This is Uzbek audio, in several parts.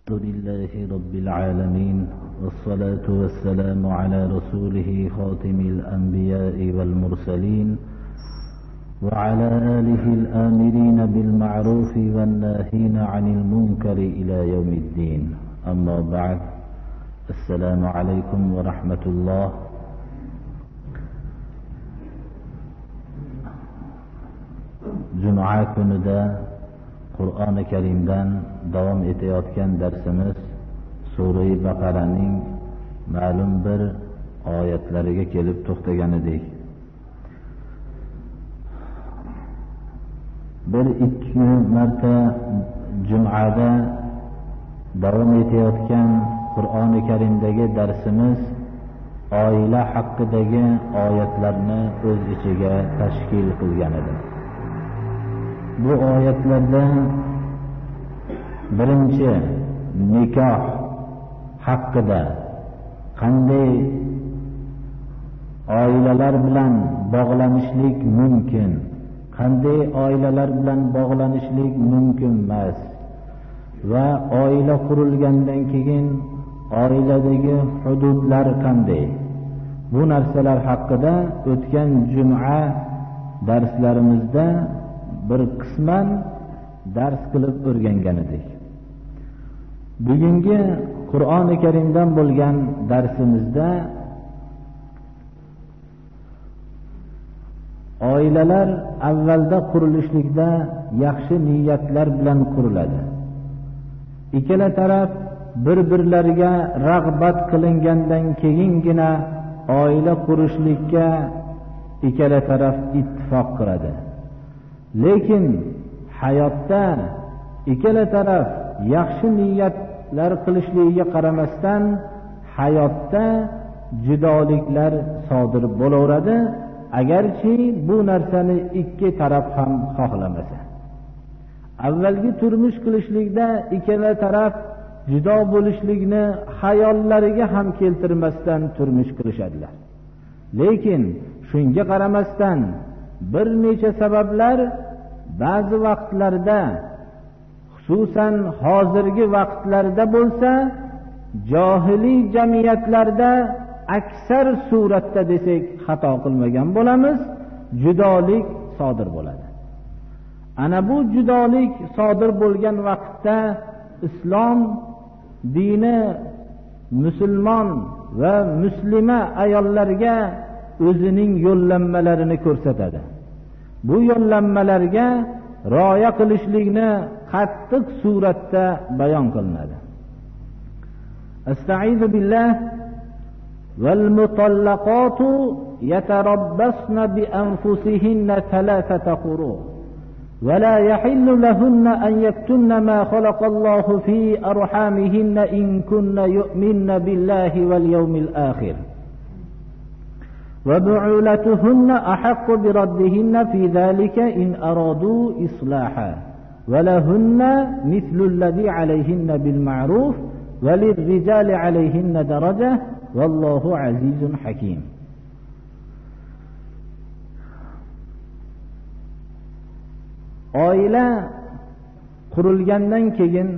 الحمد لله رب العالمين، والصلاة والسلام على رسوله خاتم الأنبياء والمرسلين، وعلى آله الآمرين بالمعروف والناهين عن المنكر إلى يوم الدين. أما بعد، السلام عليكم ورحمة الله. Cuma kunida Qur'oni Karimdan davom etayotgan darsimiz Sura-i Baqaraning ma'lum bir oyatlariga kelib to'xtagan edik. Bir ikki marta Jum'ada davom etayotgan Qur'oni Karimdagi darsimiz oila haqidagi oyatlarni o'z ichiga tashkil qilgan edi. Bu oyatlarda birinchi nikoh haqida, qanday oilalar bilan bog'lanishlik mumkin, qanday oilalar bilan bog'lanishlik mumkin emas va oila qurilgandan keyin oiladagi hududlar qanday, bu narsalar haqida o'tgan juma darslarimizda bir qisman dars qilib o'rgangan edik. Bugungi Qur'oni Karimdan bo'lgan darsimizda oilalar avvalda qurilishlikda yaxshi niyatlar bilan quriladi. Ikkala taraf bir-birlariga rag'bat qilingandan keyingina oila qurishlikka ikkala taraf ittifoq qiladi. Lekin hayotda ikkala taraf yaxshi niyatlar qilishligiga qaramasdan hayotda judoliklar sodir bo'laveradi, agarchi bu narsani ikki taraf ham xohlamasa. Avvalgi turmush qilishlikda ikkala taraf judo bo'lishlikni xayollariga ham keltirmasdan turmush qilishadilar. Lekin shunga qaramasdan bir necha sabablar ba'zi vaqtlarda, xususan hozirgi vaqtlarda bo'lsa, johiliy jamiyatlarda aksar suratda desak xato qilmagan bo'lamiz, judolik sodir bo'ladi. Ana bu judolik sodir bo'lgan vaqtda islom dini musulmon va muslima ayollarga o'zining yo'llanmalarini ko'rsatadi. Bu yo'llanmalarga rioya qilishlikni qattiq suratda bayon qilinadi. Estaizu billah. Val mutallaqatu yatarabbasna bi anfusihinna thalathata quru wa la yahillu lahunna an yaktumna ma khalaqa Allahu fi arhamihinna in kunna yu'minna billahi wal yawmil akhir. وبعولتهن أحق بردهن في ذلك إن أرادوا إصلاحا ولهن مثل الذي عليهن بالمعروف وللرجال عليهن درجة والله عزيز حكيم. Oila qurilgandan keyin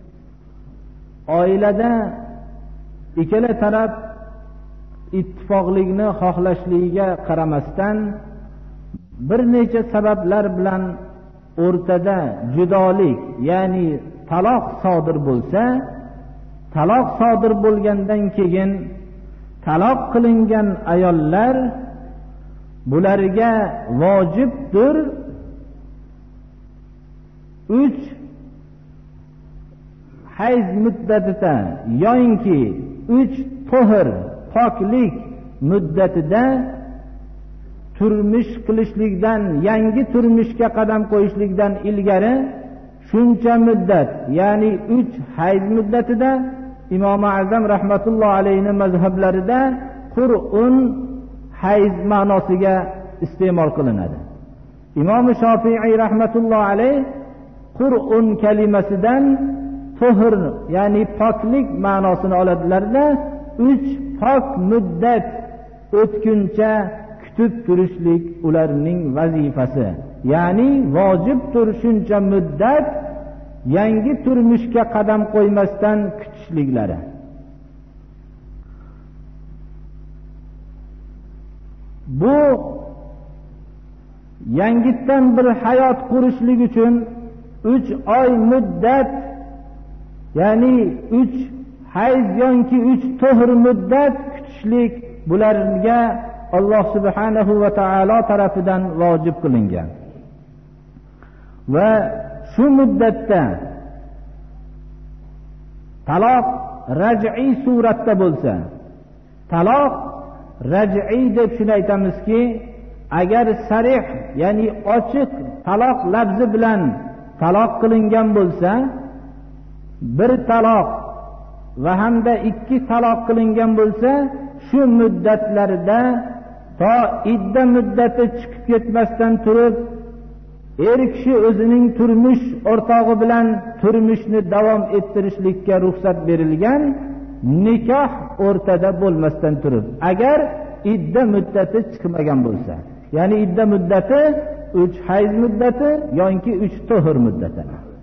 oilada ikkala taraf ittifoqlikni xohlashligiga qaramasdan bir necha sabablar bilan o'rtada judolik, ya'ni taloq sodir bo'lsa, taloq sodir bo'lgandan keyin taloq qilingan ayollar bularga vojibdir 3 hayz muddatida yoki 3 to'hir poklik muddatida turmush qilishlikdan, yangi turmushga qadam qo'yishlikdan ilgari shuncha muddat, ya'ni 3 hayz muddatida Imom Azam rahmatulloh alayhi mazhablarida Qur'un hayz ma'nosiga iste'mol qilinadi. Imom Shofiiy rahmatulloh alayhi Qur'un kalimasidan to'hir, ya'ni poklik ma'nosini oladilar-da, 3 pok muddat o'tguncha kutib turishlik ularning vazifasi. Ya'ni vojibdir shuncha muddat yangi turmushga qadam qo'ymasdan kutishliklari. Bu yangitdan bir hayot qurishlik uchun 3 oy muddat, ya'ni 3 hayz yoki 3 to'hr muddat kutishlik bularga Alloh subhanahu va taolo tarafidan vojib qilingan. Va shu muddatda taloq raj'iy suratda bo'lsa, taloq raj'iy deb shuni aytamizki, agar sarih, ya'ni ochiq taloq lafzi bilan taloq qilingan bo'lsa, bir taloq va hamda 2 taloq qilingan bo'lsa, shu muddatlarda to idda muddati chiqib ketmasdan turib, er kishi o'zining turmush o'rtog'i bilan turmushni davom ettirishlikka ruxsat berilgan, nikoh o'rtada bo'lmasdan turib, agar idda muddati chiqmagan bo'lsa, ya'ni idda muddati 3 hayz muddati yoki 3 to'hr muddati.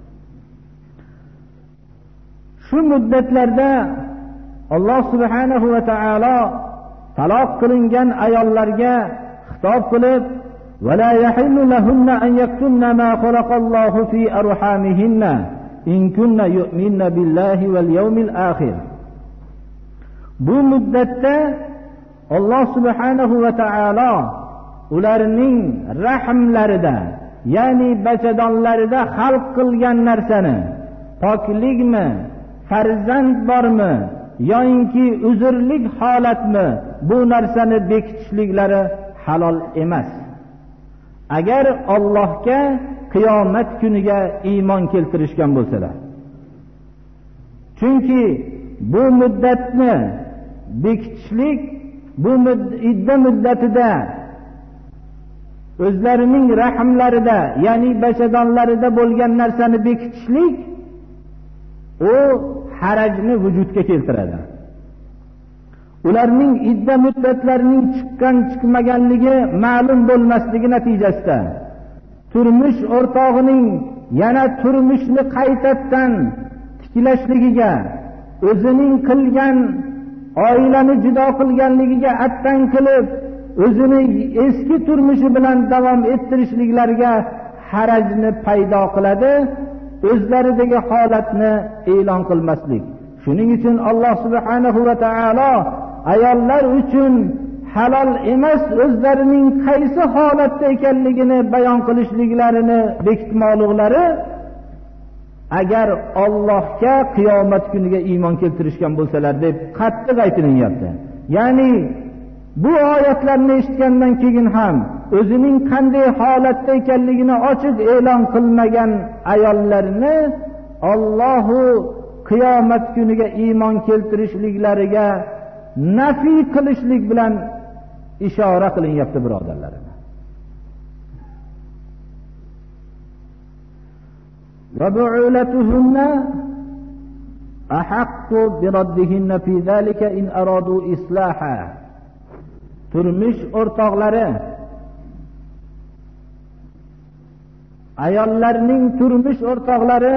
Shu muddatlarda Alloh subhanahu va taolo taloq qilingan ayollarga xitob qilib, ولا يحل لهن أن يكتمن ما خلق الله في أرحامهن إن كن يؤمن بالله واليوم الآخر. Bu muddatda Alloh subhanahu va taolo ularning rahmlarida, ya'ni bachadonlarida xalq qilgan narsani, poklikmi, farzand bormi yoki uzrlik holatmi, bu narsani bekitishliklari halol emas. Agar Allohga qiyomat kuniga iymon keltirishgan bo'lsalar. Chunki bu muddatni bekitishlik, bu idda muddatida o'zlarining rahmlarida, ya'ni bachadonlarida bo'lgan narsani bekitishlik, u harajni vujudga keltiradi. Ularning idda muddatlarining chiqqan chiqmaganligi ma'lum bo'lmasligi natijasida turmush o'rtog'ining yana turmushni qaytadan tiklashligiga, o'zining qilgan oilani judo qilganligiga attan qilib, o'zini eski turmushi bilan davom ettirishliklariga harajni paydo qiladi, o'zlaridagi holatni e'lon qilmaslik. Shuning uchun Alloh subhanahu va taolo ayollar uchun halol emas, o'zlarining qaysi holatda ekanligini bayon qilishliklarini bekitmoqliklari, agar Allohga qiyomat kuniga iymon keltirishgan bo'lsalar deb qattiq aytilyapti. Ya'ni bu oyatlarni eshitgandan keyin ham o'zining qanday holatda ekanligini ochiq e'lon qilmagan ayollarni Allohu qiyomat kuniga iymon keltirishliklariga nafiy qilishlik bilan ishora qilinyapti, birodarlar. Va bu'ulatuhunna ahaqqu biraddihinna fi zalika in aradu islaha. Turmush o'rtoqlari, ayollarning turmush o'rtoqlari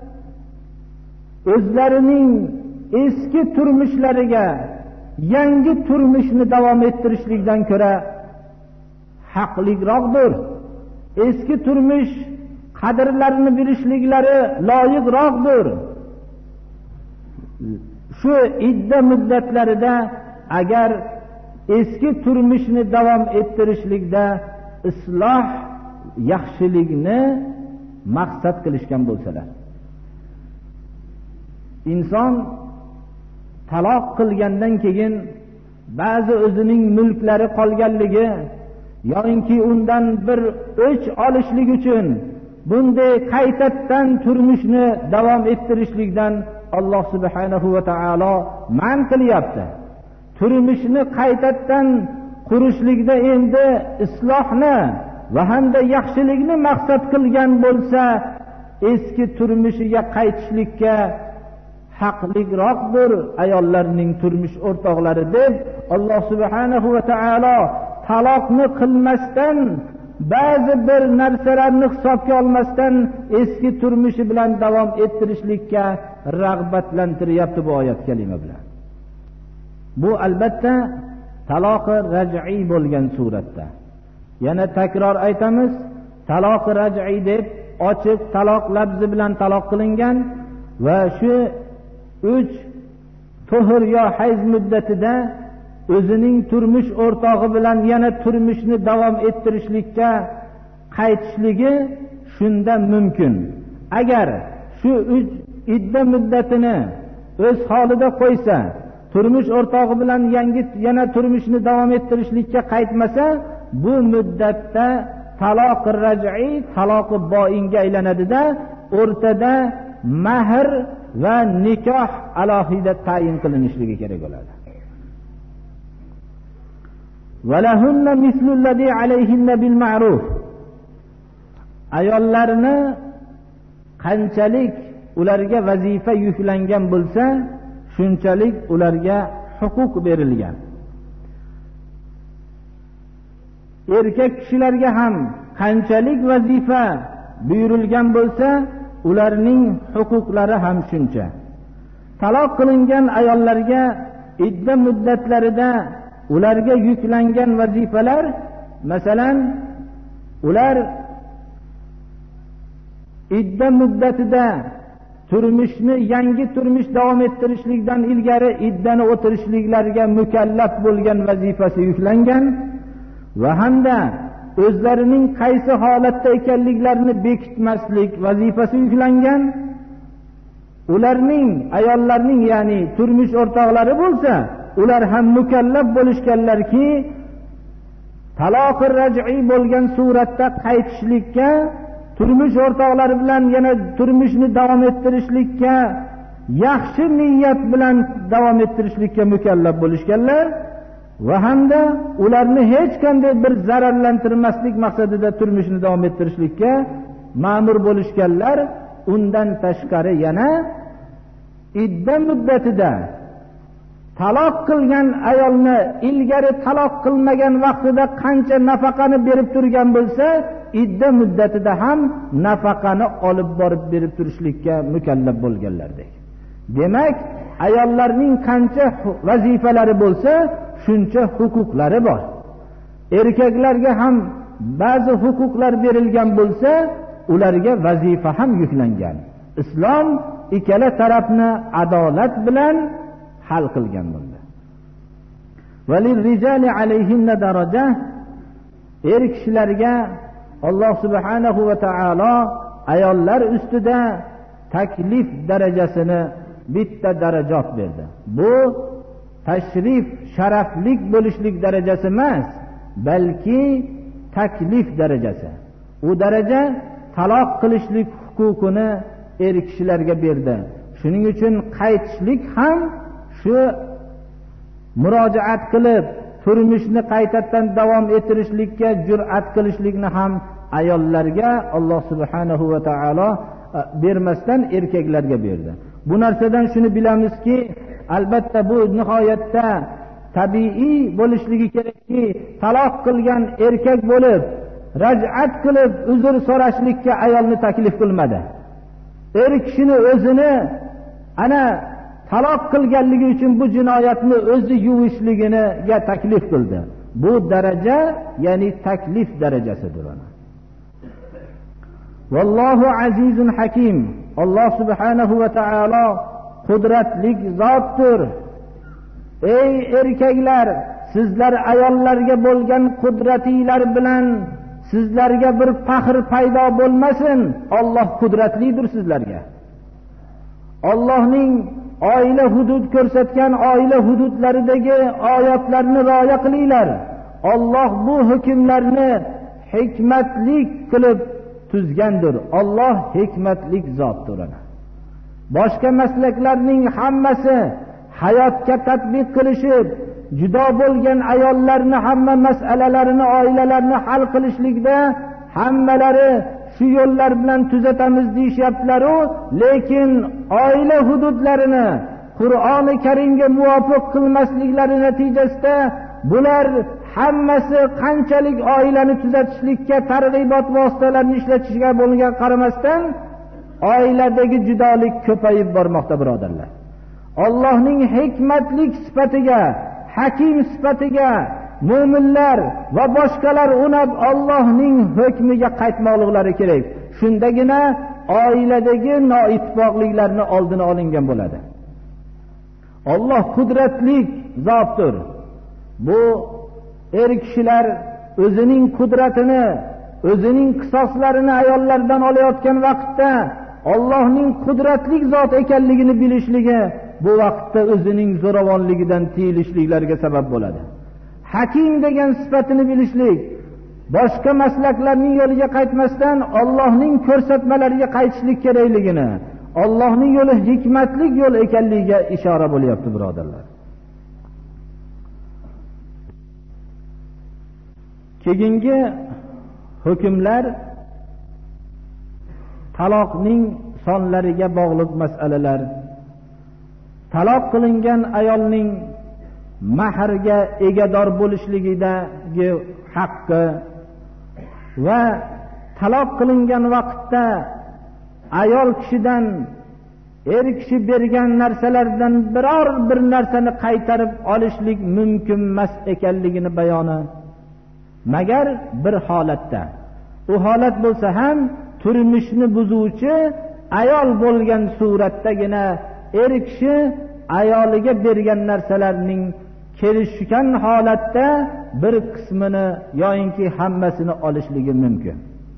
o'zlarining eski turmushlariga yangi turmushni davom ettirishlikdan ko'ra haqliroqdir. Eski turmush qadrlarini bilishliklari loyiqroqdir. Shu idda muddatlarida agar eski turmushni davom ettirishlikda isloh, yaxshilikni maqsad qilishgan bo'lsalar, inson taloq qilgandan keyin ba'zi o'zining mulklari qolganligi yoki undan bir o'ch olishlik uchun bunday qaytadan turmushni davom ettirishlikdan Alloh subhanahu va taolo man qilyapti. Turmushni qaytadan qurishlikda endi islohni va hamda yaxshilikni maqsad qilgan bo'lsa, eski turmushiga qaytishlikka haqliroqdir ayollarning turmush o'rtoqlari deb Alloh subhanahu va taolo taloqni qilmasdan ba'zi bir narsalarni hisobga olmasdan eski turmushi bilan davom ettirishlikka rag'batlantiryapti bu oyat kalima bilan. Bu albatta taloqi raj'iy bo'lgan suratda. Yana takror aytamiz, taloqi raj'iy deb ochiq taloq lafzi bilan taloq qilingan va shu 3 tuhur yo hayz muddatida o'zining turmush o'rtog'i bilan yana turmushni davom ettirishlikka qaytishligi shunda mumkin. Agar shu 3 idda muddatini o'z holida qo'ysa, turmush o'rtog'i bilan yana turmushni davom ettirishlikka qaytmasa, bu muddatda taloq raj'iy, taloq bo'inga aylanadi-da, o'rtada mahr va nikoh alohida tayin qilinishligi kerak bo'ladi. وَلَهُنَّ مِثْلُ الَّذِي عَلَيْهِنَّ بِالْمَعْرُوفِ. Ayollarni qanchalik ularga vazifa yuklangan bo'lsa, shunchalik ularga huquq berilgan. Erkak kishilarga ham qanchalik vazifa buyurilgan bo'lsa, ularning huquqlari ham shuncha. Taloq qilingan ayollarga idda muddatlarida ularga yuklangan vazifalar, masalan, ular idda muddatida turmushni, yangi turmush davom ettirishlikdan ilgari iddani o'tirishliklariga mukallaf bo'lgan vazifasi yuklangan va hamda o'zlarining qaysi holatda ekanliklarini bekitmaslik vazifasi yuklangan. Ularning, ayollarning, ya'ni turmush o'rtoqlari bo'lsa, ular ham mukallaf bo'lishganlarki, taloqi raj'iy bo'lgan suratda qaytishlikka, turmush o'rtoqlari bilan yana turmushni davom ettirishlikka yaxshi niyat bilan davom ettirishlikka mukallaf bo'lishganlar va hamda ularni hech qanday bir zararlantirmaslik maqsadida turmushni davom ettirishlikka ma'mur bo'lishganlar. Undan tashqari yana idda muddatida taloq qilgan ayolni ilgari taloq qilmagan vaqtida qancha nafaqani berib turgan bo'lsa, idda muddatida ham nafaqani olib borib berib turishlikka mukallaf bo'lganlardek. Demak, ayollarning qancha vazifalari bo'lsa, shuncha huquqlari bor. Erkaklarga ham ba'zi huquqlar berilgan bo'lsa, ularga vazifa ham yuklangan. Islom ikkala tarafni adolat bilan hal qilgan bunda. Valirrijali alayhinna daraja. Er kishilarga Alloh subhanahu va taolo ayollar ustida taklif darajasini bitta darajat berdi. Bu tashrif, sharaflik bo'lishlik darajasi emas, balki taklif darajasi. U daraja taloq qilishlik huquqini er kishilarga berdi. Shuning uchun qaytishlik ham shu murojaat qilib turmushni qaytadan davom ettirishlikka jur'at qilishlikni ham ayollarga Alloh subhanahu va taolo bermasdan erkaklarga berdi. Bu narsadan shuni bilamizki, albatta bu nihoyatda tabiiy bo'lishligi kerakki, taloq qilgan erkak bo'lib, raj'at qilib uzr so'rashlikka ayolni taklif qilmadi. Er kishini o'zini ana taloq qilganligi uchun bu jinoyatni o'zi yuvishligiga taklif qildi. Bu daraja, ya'ni taklif darajasidir. Vallohu azizun hakim. Alloh subhanahu va taolo qudratli zotdir. Ey erkaklar, sizlar ayollarga bo'lgan qudratinglar bilan sizlarga bir faxr paydo bo'lmasin. Alloh qudratlidir sizlarga. Allohning oila hudud ko'rsatgan oila hududlaridagi oyatlarni rioya qilinglar. Alloh bu hukmlarni hikmatlik qilib tuzgandir. Alloh hikmatlik zotdir. Boshqa maslaklarning hammasi hayotga tatbiq qilishib, judo bo'lgan ayollarni hamma masalalarini, oilalarni hal qilishlikda hammalari shu yo'llar bilan tuzatamiz deyishyaptilar-u, lekin oila hududlarini Qur'oni Karimga muvofiq qilmasliklari natijasida bular hammasi qanchalik oilani tuzatishlikka targ'ibot vositalarini ishlatishga bo'lgan qaramasdan oiladagi judolik ko'payib bormoqda, birodarlar. Allohning hikmatlik sifatiga, hakim sifatiga mu'minlar va boshqalar unab Allohning hukmiga qaytmoqliklari kerak. Shundagina oiladagi noittifoqliklarni oldini olingan bo'ladi. Alloh qudratli zotdir. Bu kishilar o'zining qudratini, o'zining qisoslarini ayollardan olayotgan vaqtda Allohning qudratli zot ekanligini bilishligi bu vaqtda o'zining zo'ravonligidan tiyilishliklariga sabab bo'ladi. Hakim degan sifatini bilishlik, boshqa maslaklarning yo'liga qaytmasdan Allohning ko'rsatmalariga qaytishlik kerakligini, Allohning yo'li hikmatli yo'l ekanligiga ishora bo'lyapti, birodarlar. Keyingi hukmlar taloqning sonlariga bog'liq masalalar. Taloq qilingan ayolning mahrga egador bo'lishligidagi haqqi va taloq qilingan vaqtda ayol kishidan kishi bergan narsalardan biror bir narsani qaytarib olishlik mumkin emas ekanligini bayoni. Magar bir holatda, u holat bo'lsa ham turmushni buzuvchi ayol bo'lgan suratdagina kishi ayoliga bergan narsalarning kelishgan holatda bir qismini yoinki hammasini olishligi mumkin.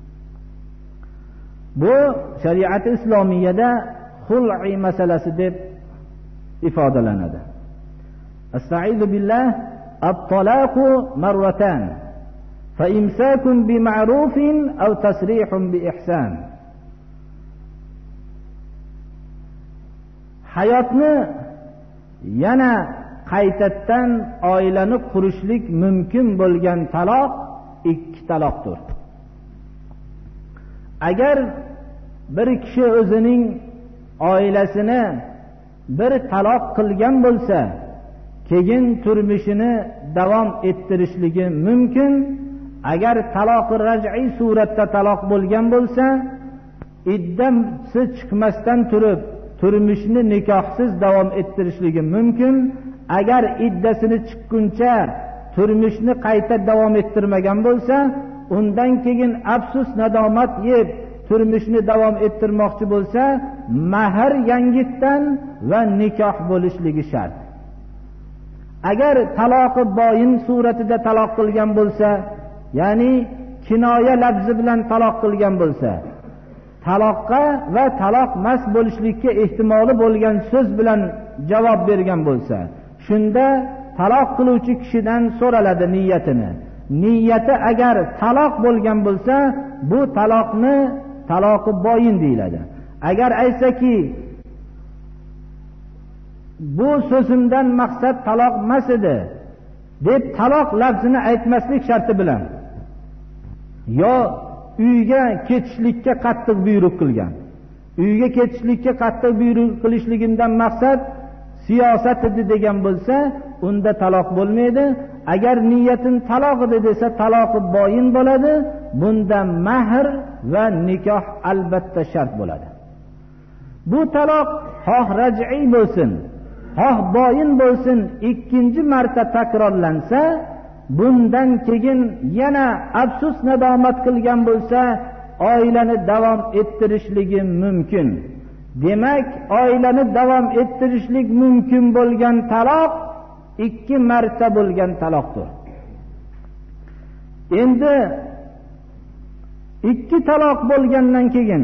Bu shariat islomiyada xul'i masalasi deb ifodalanadi. Estaizu billah, at-talaqu marratan fa imsakun bi ma'rufin aw tasrihun bi ihsan. Hayotni yana qaytadan oilani qurishlik mumkin bo'lgan taloq 2 taloqdir. Agar bir kishi o'zining oilasini bir taloq qilgan bo'lsa, keyin turmushini davom ettirishligi mumkin. Agar taloqi raj'iy suratda taloq bo'lgan bo'lsa, iddasi chiqmasdan turib turmushni nikohsiz davom ettirishligi mumkin. Agar iddasini chiqquncha turmushni qayta davom ettirmagan bo'lsa, undan keyin afsus nadomat yeb turmushni davom ettirmoqchi bo'lsa, mahr yangitdan va nikoh bo'lishligi shart. Agar taloqi boyin suratida taloq qilgan bo'lsa, ya'ni kinoya lafzi bilan taloq qilgan bo'lsa, taloqqa va taloq mas bo'lishlikka ehtimoli bo'lgan so'z bilan javob bergan bo'lsa, shunda taloq qiluvchi kishidan so'raladi niyatini. Niyati agar taloq bo'lgan bo'lsa, bu taloqi boyin deyiladi. Agar aytsaki, bu so'zimdan maqsad taloq emas edi deb taloq lafzini aytmaslik sharti bilan, yo uyga ketishlikka qattiq buyruq qilgan, uyga ketishlikka qattiq buyruq qilishligidan maqsad siyosat edi degan bo'lsa, unda taloq bo'lmaydi. Agar niyatin taloq edi desa, taloqi boyin bo'ladi. Bunda mahr va nikoh albatta shart bo'ladi. Bu taloq xoh raj'iy bo'lsin, xoh boyin bo'lsin, 2 marta takrorlansa, bundan keyin yana afsus nadomat qilgan bo'lsa, oilani davom ettirishligi mumkin. Demak, oilani davom ettirishlik mumkin bo'lgan taloq 2 marta bo'lgan taloqdir. Endi 2 taloq bo'lgandan keyin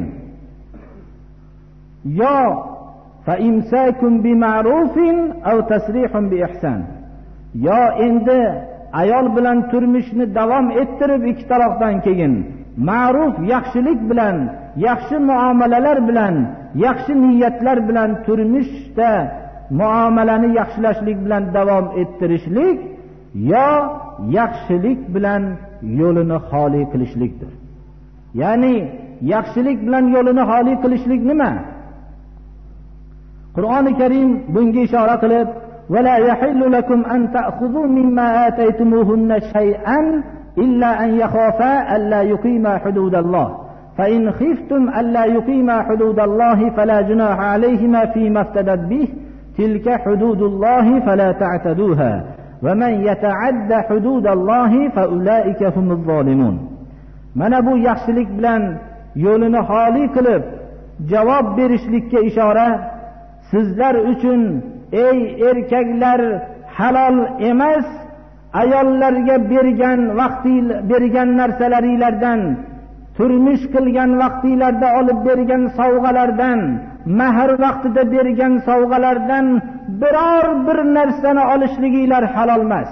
yo fa imsakun bi ma'rufin aw tasrihun bi ihsan, yo endi ayol bilan turmushni davom ettirib 2 taloqdan keyin ma'ruf, yaxshilik bilan, yaxshi muomalalar bilan, yaxshi niyatlar bilan turmushda muomalani yaxshilashlik bilan davom ettirishlik, yo yaxshilik bilan yo'lini xoli qilishlikdir. Ya'ni yaxshilik bilan yo'lini xoli qilishlik nima? Qur'oni Karim bunga ishora qilib, ولا يحل لكم أن تأخذوا مما آتيتموهن شيئا إلا أن يخافا ألا يقيما حدود الله فإن خفتم ألا يقيما حدود الله فلا جناح عليهما فيما افتدت به تلك حدود الله فلا تعتدوها ومن يتعد حدود الله فأولئك هم الظالمون. Mana bu yaxshilik bilan yo'lini xoli qilib javob berishlikka ishora. Sizlar uchun ey erkaklar halol emas ayollarga bergan narsalaringlardan, turmush qilgan vaqtinglarda olib bergan sovg'alardan, mahar vaqtida bergan sovg'alardan biror bir narsani olishliginglar halol emas.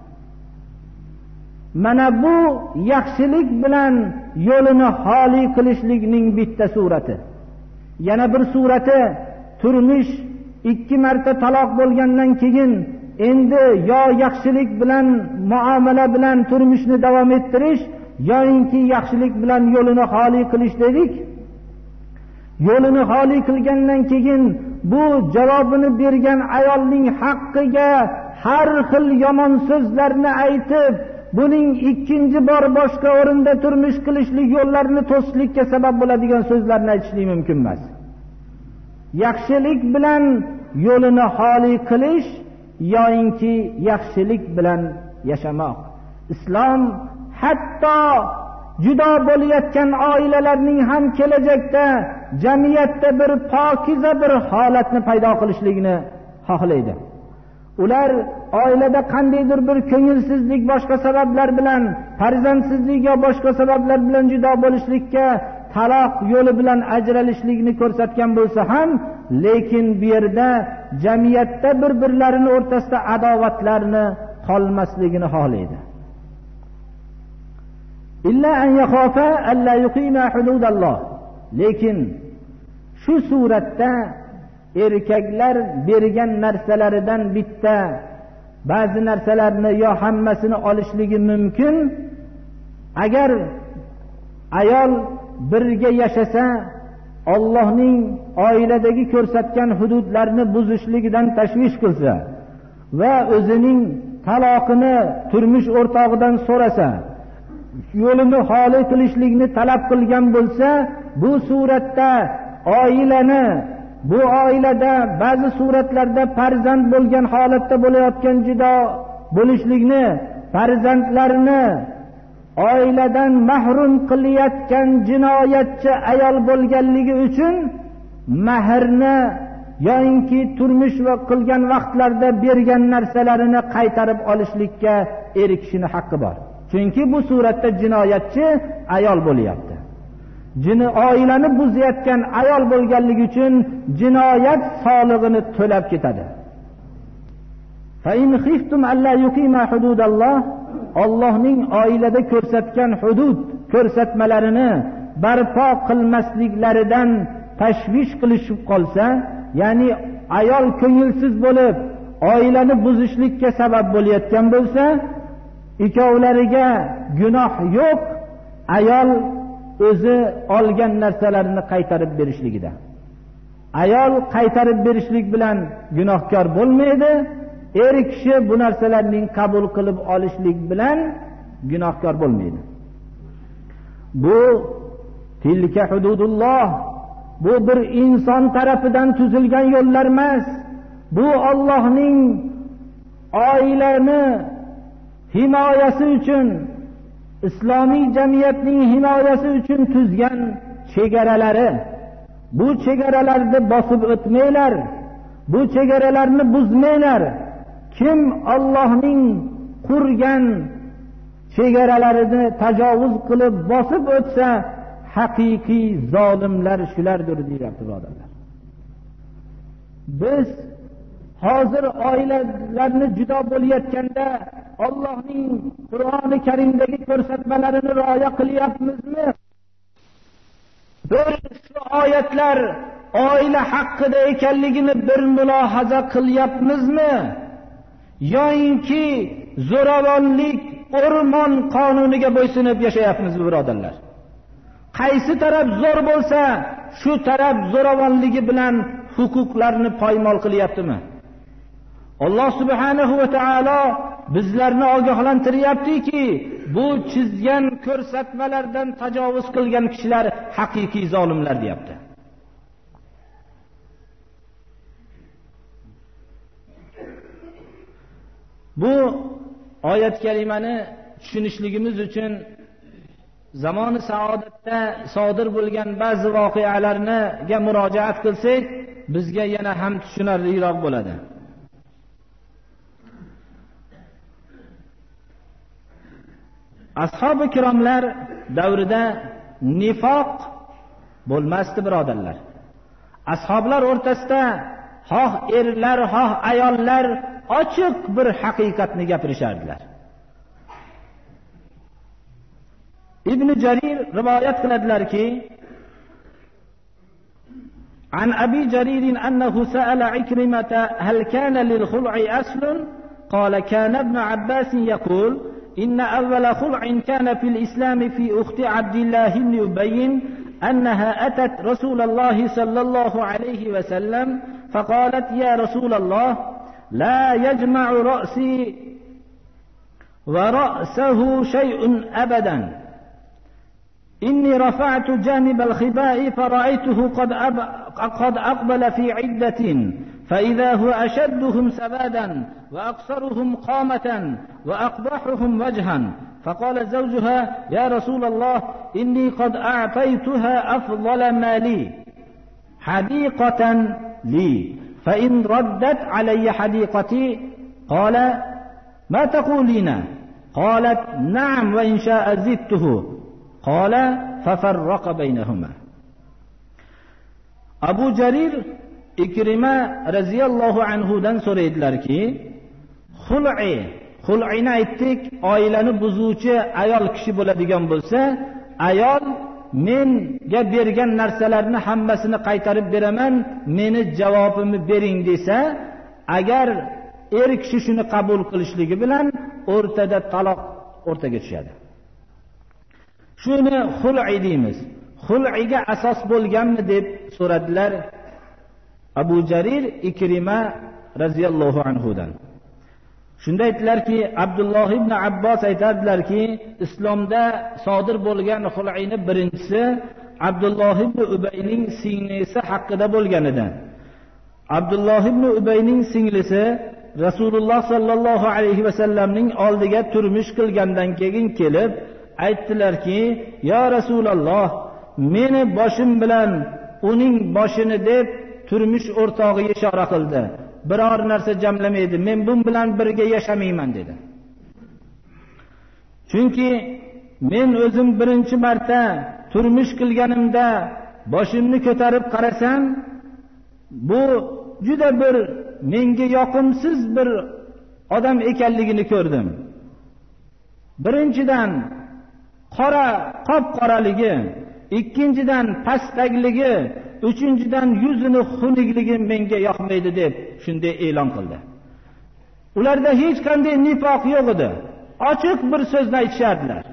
Mana bu yaxshilik bilan yo'lini xoli qilishlikning bitta surati. Yana bir surati turmush 2 marta taloq bo'lgandan keyin endi yo yaxshilik bilan muomala bilan turmushni davom ettirish yoinki yaxshilik bilan yo'lini xoli qilish dedik. Yo'lini xoli qilgandan keyin bu javobini bergan ayolning haqqiga har xil yomon so'zlarni aytib, buning ikkinchi bor boshqa o'rinda turmush qilishlik yo'llarini to'sishlikka sabab bo'ladigan so'zlarni aytishlik mumkin emas. Yaxshilik bilan yo'lini xoli qilish yoinki yaxshilik bilan yashamoq. Islom hatto judo bo'layotgan oilalarning ham kelajakda jamiyatda bir pokiza bir holatni paydo qilishligini xohlaydi. Ular oilada qandaydir bir ko'ngilsizlik boshqa sabablar bilan, farzandsizlik yo boshqa sabablar bilan judo bo'lishlikka, taloq yo'li bilan ajralishlikni ko'rsatgan bo'lsa ham, lekin bu yerda jamiyatda bir-birlarini o'rtasida adovatlarni qolmasligini xohlaydi. Illa an yakhafa alla yuqima hududalloh. Lekin shu suratda erkaklar bergan narsalaridan bitta ba'zi narsalarni yo hammasini olishligi mumkin. Agar ayol birga yashasa, Allohning oiladagi ko'rsatgan hududlarini buzishligidan tashvish qilsa va o'zining taloqini turmush o'rtog'idan so'rasa, yo'lini xoli qilishlikni talab qilgan bo'lsa, bu suratda oilani, bu oilada ba'zi suratlarda farzand bo'lgan holatda bo'layotgan judo bo'lishlikni, farzandlarini oiladan mahrum qilayotgan jinoyatchi ayol bo'lganligi uchun mahrni yoinki turmush va qilgan vaqtlarda bergan narsalarini qaytarib olishlikka erishishini haqqi bor. Chunki bu suratda jinoyatchi ayol bo'lyapti. Oilani buzayotgan ayol bo'lganligi uchun jinoyat solig'ini to'lab ketadi. Fa in khiftum alla yuqima hududalloh, Allohning oilada ko'rsatgan hudud ko'rsatmalarini barpo qilmasliklaridan tashvish qilishib qolsa, ya'ni ayol ko'ngilsiz bo'lib oilani buzishlikka sabab bo'layotgan bo'lsa, ikkovlariga gunoh yo'q, ayol o'zi olgan narsalarini qaytarib berishligida. Ayol qaytarib berishlik bilan gunohkor bo'lmaydi, er kishi bu narsalarning qabul qilib olishlik bilan gunohkor bo'lmaydi. Bu tilka hududulloh, bu bir inson tarafidan tuzilgan yo'llar emas. Bu Allohning oilani himoyasi uchun, islomiy jamiyatning himoyasi uchun tuzgan chegaralari. Bu chegaralarni bosib o'tmanglar, bu chegaralarni buzmanglar. Kim Allohning qurgan chegaralarini tajovuz qilib bosib o'tsa, haqiqiy zolimlar shulardir, deyapti birodarlar. Biz hozir oilalarni judo bo'layotganda Allohning Qur'oni Karimdagi ko'rsatmalarini rioya qilyapmizmi? Bir shu oyatlar oila haqida ekanligini bir mulohaza qilyapmizmi? Yoinki zo'ravonlik o'rmon qonuniga bo'ysunib yashayapmizmi birodarlar? Qaysi taraf zo'r bo'lsa, shu taraf zo'ravonligi bilan huquqlarni poymol qilyaptimi? Alloh subhanahu va taolo bizlarni ogohlantiryaptiki, bu chizgan ko'rsatmalardan tajovuz qilgan kishilar haqiqiy zolimlar deyapti. Bu oyat kalimani tushunishligimiz uchun zamoni saodatda sodir bo'lgan ba'zi voqealarga murojaat qilsak, bizga yana ham tushunarliroq bo'ladi. Ashabi kiromlar davrida nifoq bo'lmasdi, birodarlar. Ashoblar o'rtasida xoh erlar, xoh ayollar ochiq bir haqiqatni gapirishardilar. Ibn Jarir rivoyat qiladilarki, عن أبي جرير أنه سأل عكرمة هل كان للخلع أصل؟ قال كان ابن عباس يقول إن أول خلع كان في الإسلام في أخت عبد الله بن أبي أنها أتت رسول الله صلى الله عليه وسلم فقالت يا رسول الله لا يجمع رأسي ورأسه شيء أبدا إني رفعت جانب الخباء فرأيته قد أقبل في عدة فإذا هو أشدهم سبادا وأقصرهم قامة وأقبحهم وجها فقال زوجها يا رسول الله إني قد أعطيتها أفضل مالي حديقة لي فإن ردت علي حديقتي قال ما تقولين؟ قالت نعم وإن شاء زدته قال ففرق بينهما. Abu Jarir Ikrima radhiyallohu anhu dan so'raydilarki, xul'ini aytdik, oilani buzuvchi ayol kishi bo'ladigan bo'lsa, ayol menga bergan narsalarni hammasini qaytarib beraman, meni javobimni bering desa, agar kishi shuni qabul qilishligi bilan o'rtada taloq o'rtaga tushadi. Shuni xul'i deymiz. Xul'iga asos bo'lganmi deb so'radilar Abu Jarir Ikrima radhiyallohu anhudan. Shunda aytdilarki, Abdulloh ibn Abbos aytadilarki, islomda sodir bo'lgan xul'ini birinchisi Abdulloh ibn Ubayning singlisi haqida bo'lgan edi. Abdulloh ibn Ubayning singlisi Rasululloh sallallohu alayhi vasallamning oldiga turmush qilgandan keyin kelib aytdilarki, "Ya Rasululloh, meni boshim bilan uning boshini deb turmush o'rtog'iga ishora qildi. Biror narsa jamlamaydi. Men bu bilan birga yashamayman" dedi. Chunki men o'zim birinchi marta turmush qilganimda boshimni ko'tarib qarasam, bu juda bir menga yoqimsiz bir odam ekanligini ko'rdim. Birinchidan qop-qoraligi, ikkinchidan pastakligi, uchinchidan yuzini xunukligi menga yoqmaydi deb shunday e'lon qildi. Ularda hech qanday nifoq yo'q edi. Ochiq bir so'zni aytishardilar.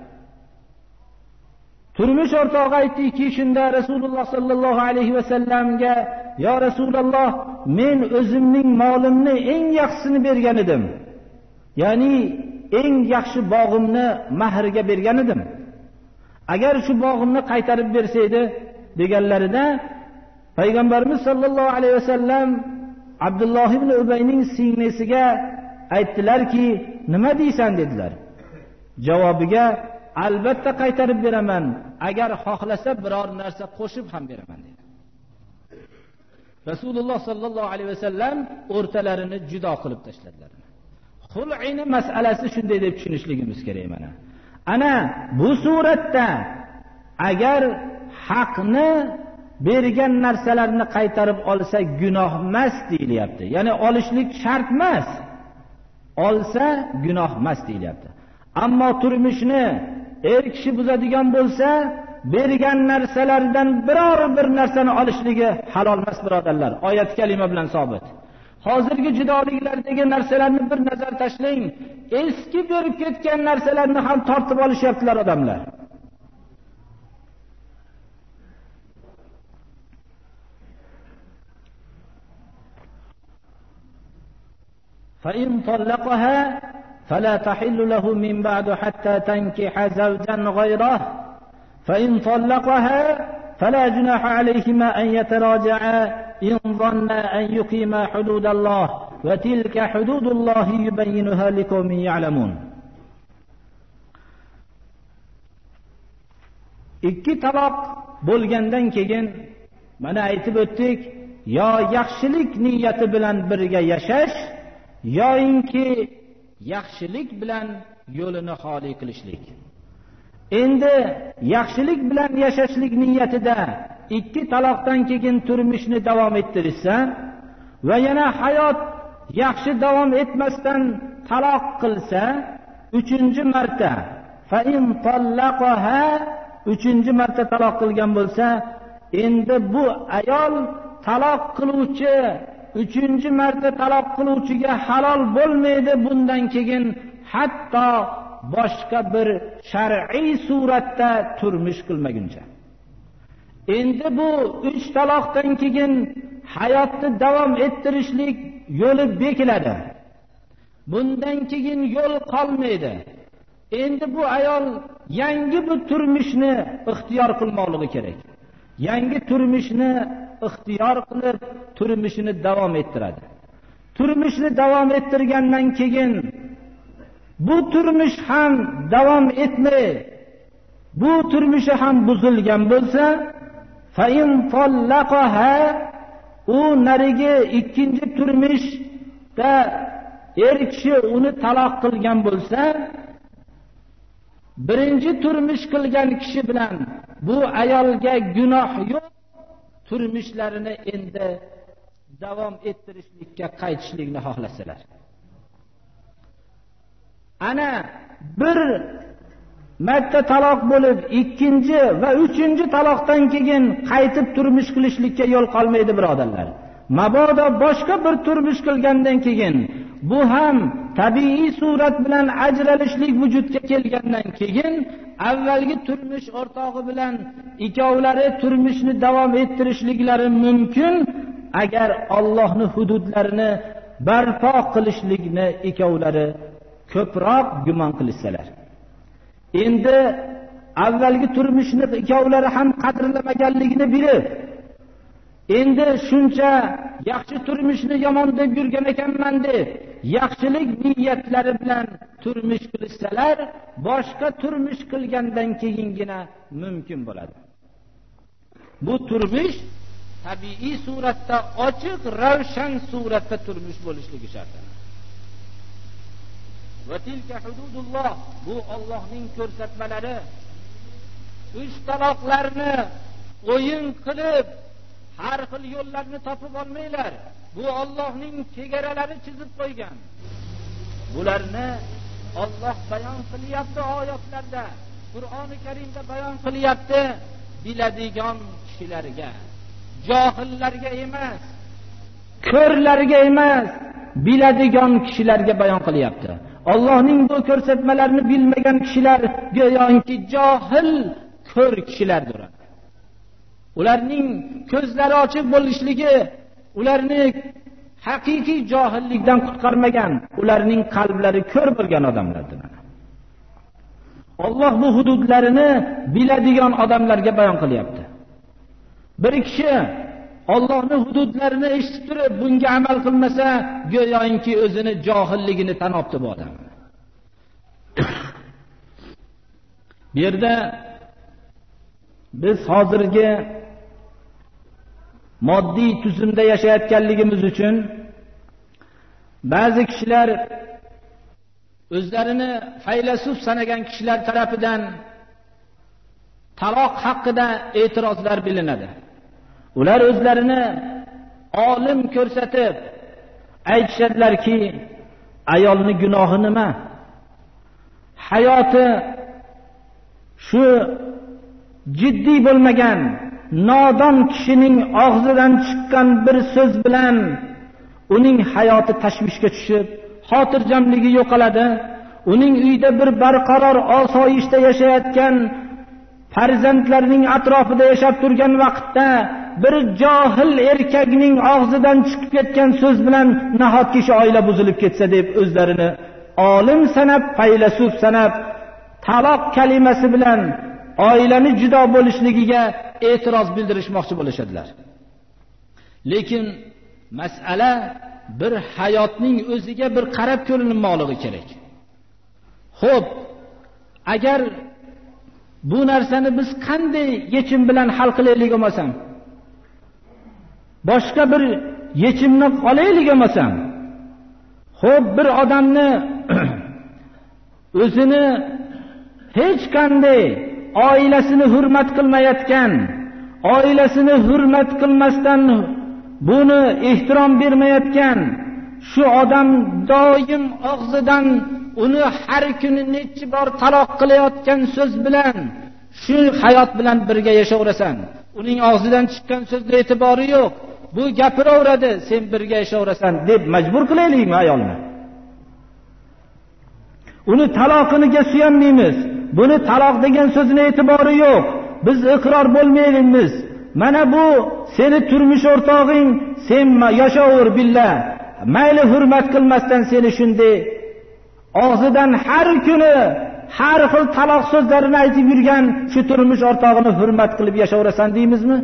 Turmush o'rtog'i aytdiki, shunda Rasululloh sallallohu alayhi vasallamga, "Ya Rasululloh, men o'zimning molimni eng yaxshisini bergan edim. Ya'ni eng yaxshi bog'imni mahrga bergan edim. Agar shu bog'imni qaytarib bersaydi" deganlarida Payg'ambarimiz sallallohu alayhi vasallam Abdulloh ibn Ubayning singlisiga aytdilarki, "Nima deysan?" dedilar. Javobiga, "Albatta qaytarib beraman, agar xohlasa biror narsa qo'shib ham beraman" dedi. Rasululloh sallallohu alayhi vasallam o'rtalarini judo qilib tashladilar. Xul'ini masalasi shunday deb tushunishligimiz kerak mana. Ana bu suratda agar haqni bergan narsalarni qaytarib olsa gunoh emas deyilyapti. Ya'ni olishlik shart emas. Olsa gunoh emas deyilyapti. Ammo turmushni kishi buzadigan bo'lsa, bergan narsalardan biror bir narsani olishligi halol emas, birodarlar. Oyat kalima bilan sobit. Hozirgi judoliklardagi narsalarni bir nazar tashlang. Eski berib ketgan narsalarni ham tortib olishyaptilar odamlar. فإن طلقها فلا تحل له من بعد حتى تنكح زوجا غيره فإن طلقها فلا جناح عليهما أن يتراجعا إن ظنا أن يقيما حدود الله وتلك حدود الله يبينها لقوم يعلمون. ikki taloq bo'lgandan keyin mana aytib o'tdik, yo yaxshilik niyati bilan birga yashash, yoinki yaxshilik bilan yo'lini xoli qilishlik. Endi yaxshilik bilan yashashlik niyatida ikki taloqdan keyin turmushni davom ettirsa va yana hayot yaxshi davom etmasdan taloq qilsa, uchinchi marta fa in tallaqaha, uchinchi marta taloq qilgan bo'lsa, endi bu ayol taloq qiluvchi, uchinchi marta taloq qiluvchiga halol bo'lmaydi bundan keyin, hatto boshqa bir shar'iy suratda turmush qilmaguncha. Endi bu 3 taloqdan keyin hayotni davom ettirishlik yo'li bekiladi. Bundan keyin yo'l qolmaydi. Endi bu ayol yangi bir turmushni ixtiyor qilmoqligi kerak. Yangi turmushni ixtiyor qilib, turmushini davom ettiradi. Turmushni davom ettirgandan keyin bu turmush ham davom etmay, bu turmushi ham buzilgan bo'lsa, fa in tallaqaha, u narigi ikkinchi turmushda kishi uni taloq qilgan bo'lsa, birinchi turmush qilgan kishi bilan bu ayolga gunoh yo'q, turmushlarini endi davom ettirishlikka qaytishlikni xohlasalar. Ana bir marta taloq bo'lib, ikkinchi va uchinchi taloqdan keyin qaytib turmush qilishlikka yo'l qolmaydi, birodarlar. Mabodo boshqa bir turmush qilgandan keyin, bu ham tabiiy surat bilan ajralishlik vujudga kelgandan keyin, avvalgi turmush o'rtog'i bilan ikkovlari turmushni davom ettirishliklari mumkin, agar Allohning hududlarini barpo qilishlikni ikkovlari ko'proq gumon qilsalar. Endi avvalgi turmushni ikkovlari ham qadrlamaganligini bilib, endi shuncha yaxshi turmushni yomon deb yurgan ekanman deb yaxshilik niyatlari bilan turmush qilsalar, boshqa turmush qilgandan keyingina mumkin bo'ladi. Bu turmush tabiiy suratda, ochiq, ravshan suratda turmush bo'lishligi shart. Va tilka hududulloh, bu Allohning ko'rsatmalari. 3 taloqlarni o'yin qilib har xil yo'llarni topib olmaylar. Bu Allohning chegaralari chizib qo'ygan. Bularni Alloh bayon qilyapti oyatlarda, Qur'oni Karimda bayon qilyapti. Biladigan kishilarga, johillarga emas, ko'rlarga emas, biladigan kishilarga bayon qilyapti. Allohning bu ko'rsatmalarini bilmagan kishilar go'yoki johil, ko'r kishilardir. Ularning ko'zlari ochiq bo'lishligi ularni haqiqiy johillikdan qutqarmagan, ularning qalblari ko'r bo'lgan odamlardir. Alloh bu hududlarini biladigan odamlarga bayon qilyapti. Bir kishi Allohning hududlarini eshitib turib bunga amal qilmasa, go'yoki o'zini johilligini tan olibdi bu odam. Bu yerda biz hozirgi moddiy tuzumda yashayotganligimiz uchun ba'zi kishilar o'zlarini faylasuf sanagan kishilar tarafidan taloq haqida e'tirozlar bilinadi. Ular o'zlarini olim ko'rsatib aytishadilarki, ayolning gunohi nima? Hayoti shu jiddiy bo'lmagan nodon kishining og'zidan chiqqan bir so'z bilan uning hayoti tashvishga tushib, xotirjamligi yo'qoladi. Uning uyda bir barqaror osoyishta yashayotgan farzandlarining atrofida yashab turgan vaqtda bir johil erkakning og'zidan chiqib ketgan so'z bilan nahotki shu oila buzilib ketsa deb o'zlarini olim sanab, faylasuf sanab, taloq kalimasi bilan oilani judo bo'lishligiga e'tiroz bildirishmoqchi bo'lishadilar. Lekin masala bir hayotning o'ziga bir qarab ko'rinmoqligi kerak. Xo'p, agar bu narsani biz qanday yechim bilan hal qilaylik olmasam, boshqa bir yechimni olaylik olmasam, xo'p, bir odamni o'zini hech qanday oilasini hurmat qilmayotgan, oilasini hurmat qilmasdan buni ehtirom bermayotgan shu odam doim og'zidan uni har kuni necha bor taloq qilayotgan so'z bilan shu hayot bilan birga yashayverasan. Uning og'zidan chiqqan so'zga e'tibori yo'q. Bu gapiraveradi, sen birga yashayverasan deb majbur qilaylikmi ayolni? Uni taloqiniga suyanmaymiz. Buni taloq degan so'zning e'tibori yo'q. Biz iqror bo'lmaymiz. Mana bu seni turmush o'rtog'ing, sen yashaver billah. Mayli hurmat qilmasdan seni shunday og'zidan har kuni har xil taloq so'zlarini aytib yurgan shu turmush o'rtog'ini hurmat qilib yashayverasan deymizmi?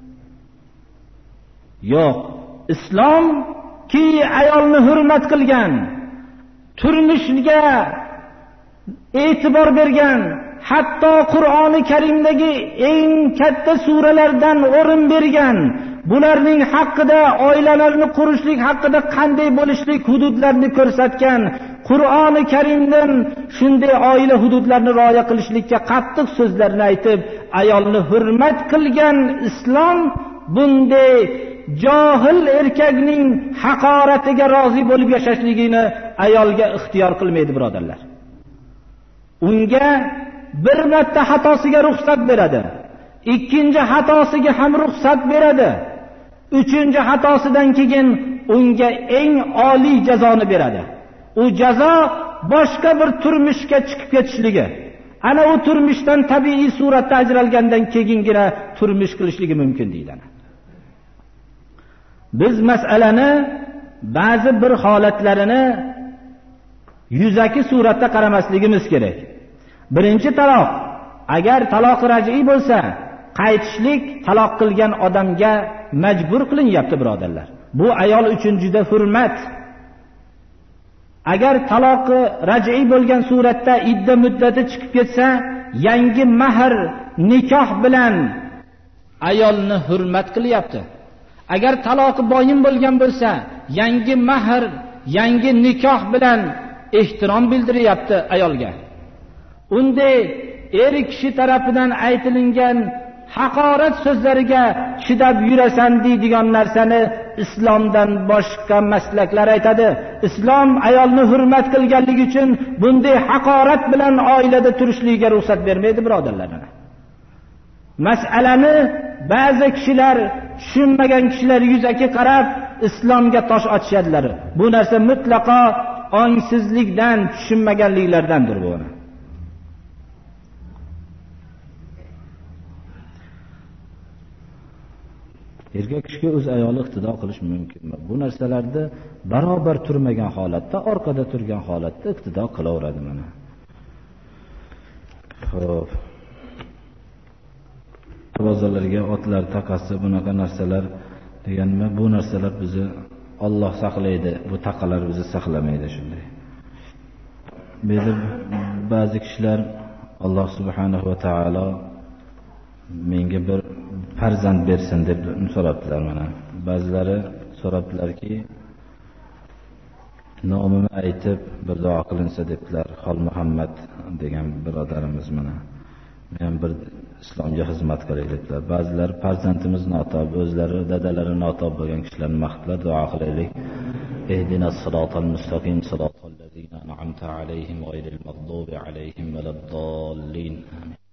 Yo'q. Islom ki ayolni hurmat qilgan, turmushiga e'tibor bergan, hatto Qur'oni Karimdagi eng katta suralardan o'rin bergan, bularning haqida, oilalarni qurishlik haqida qanday bo'lishlik hududlarini ko'rsatgan, Qur'oni Karimdan shunday oila hududlarini rioya qilishlikka qattiq so'zlarni aytib, ayolni hurmat qilgan islom bunday johil erkakning haqoratiga rozi bo'lib yashashligini ayolga ixtiyor qilmaydi, birodarlar. Unga bir marta xatosiga ruxsat beradi, ikkinchi xatosiga ham ruxsat beradi, uchinchi xatosidan keyin unga eng oliy jazoni beradi. U jazo boshqa bir turmushga chiqib ketishligi, ana u turmushdan tabiiy suratda ajralgandan keyingina turmush qilishligi mumkin deydi. Biz masalani ba'zi bir holatlarini yuzaki suratda qaramasligimiz kerak. Birinchi taloq, agar taloq raj'iy bo'lsa, qaytishlik taloq qilgan odamga majbur qilinyapti, birodarlar. Bu ayol uchun juda hurmat. Agar taloqi raj'iy bo'lgan suratda idda muddati chiqib ketsa, yangi mahr nikoh bilan ayolni hurmat qilyapti. Agar taloqi boyin bo'lgan bo'lsa, yangi mahr, yangi nikoh bilan ehtirom bildiryapti ayolga. Unday er kishi tarafidan aytilingan haqorat so'zlariga chidab yurasan deydigan narsani islomdan boshqa maslaklar aytadi. Islom ayolni hurmat qilganligi uchun bunday haqorat bilan oilada turishligiga ruxsat bermaydi, birodarlar. Masalani ba'zi kishilar, tushunmagan kishilar yuzaki qarab islomga tosh otishadilar. Bu narsa mutlaqo ongsizlikdan, tushunmaganliklardandir bu. Erkak kishiga o'z ayoli iqtido qilish mumkinmi? Bu narsalarda barobar turmagan holatda, orqada turgan holatda iqtido qilaveradi mana. Xo'p. Bozorlarga otlar taqasi bunaqa narsalar deganmi? Bu narsalar bizni Alloh saqlaydi, bu taqalar bizni saqlamaydi shunday. Ba'zi kishilar Alloh subhanahu va taolo menga bir farzand bersin deb so'rabdilar mana. Ba'zilari so'rabdilarki, nomimni aytib bir duo qilinsa debdilar. Xol Muhammad degan birodarimiz mana. Men bir islomga xizmat qilay debdilar. Ba'zilar farzandimiz notob, o'zlari dadalari notob bo'lgan kishilarni maqtlar, duo qilaylik. Ehdinas siratal mustaqim siratal ladzina an'amta alayhim ghayril maghdubi alayhim valaddallin.